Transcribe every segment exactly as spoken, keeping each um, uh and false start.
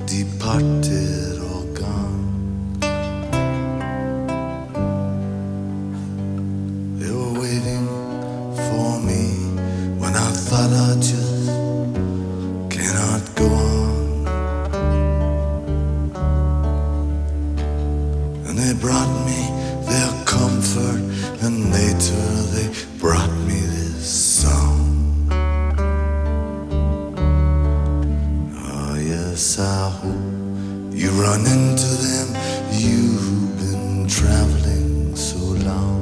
departed or gone. They were waiting for me when I thought I just cannot go on. And they brought me their comfort, and later they brought me this song. Oh yes, I hope you run into them, you've been traveling so long.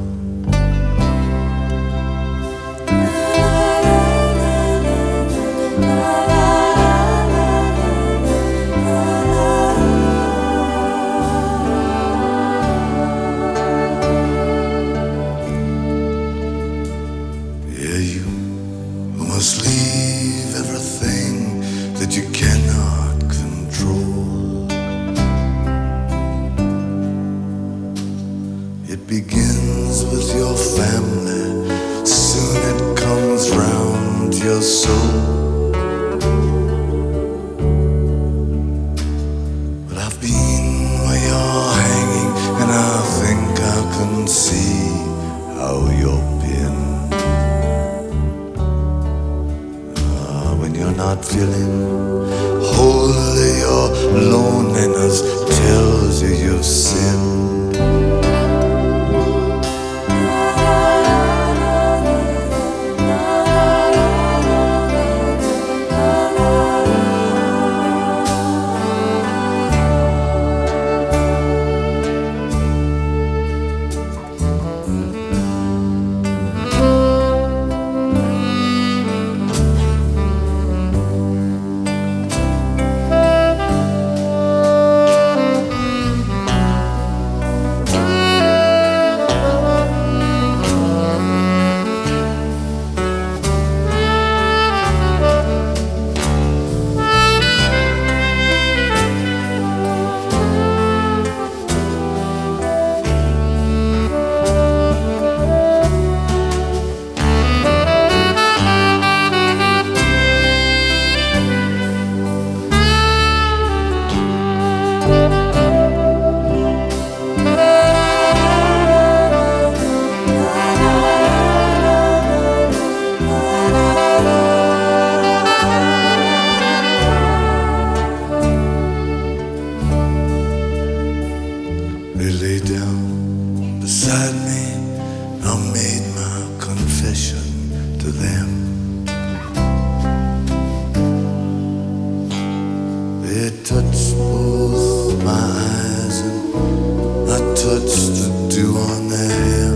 Must leave everything that you cannot control. It begins with your family, soon it comes round to your soul. But I've been where you're hanging, and I think I can see how you're been. You're not feeling holy, your loneliness tells you you've sinned. They lay down beside me, I made my confession to them. They touched both my eyes, and I touched the dew on their hem.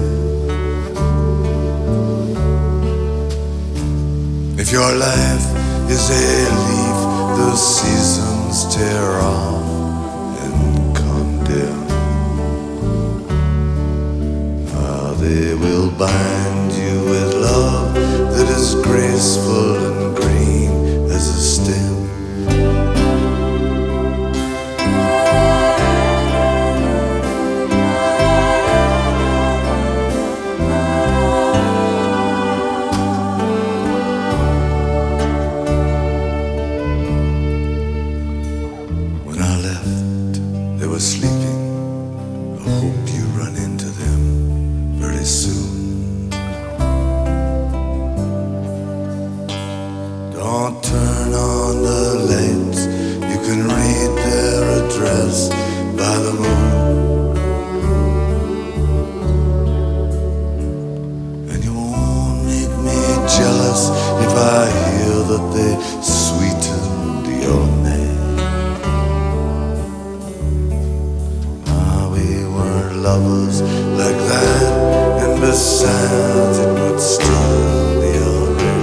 If your life is a leaf the seasons tear off and condemn, they will bind you with love that is graceful and green as a stem. When I left, they were sleeping. I hope you run into them very soon. Don't turn on the lights, you can read their address by the moon. And you won't make me jealous if I hear that they sweetened your name. Ah, we weren't lovers like that, and besides it would still be alright.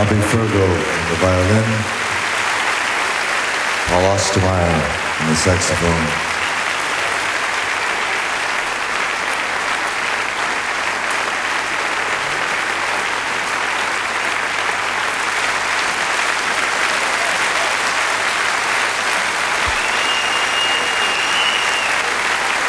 Bobby Fergo on the violin, Paul Ostermeyer on the saxophone,